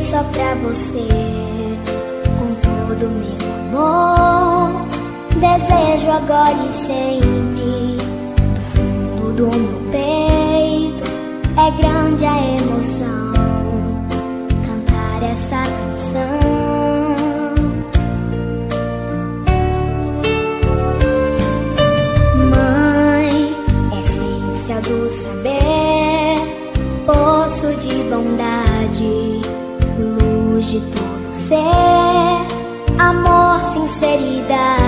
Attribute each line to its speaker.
Speaker 1: só pra você, com todo meu amor. Desejo agora e sempre, do fundo do meu peito. É grande a emoção cantar essa canção. Mãe, essência do saber, poço de bondade, luz de todo ser, amor, sinceridade.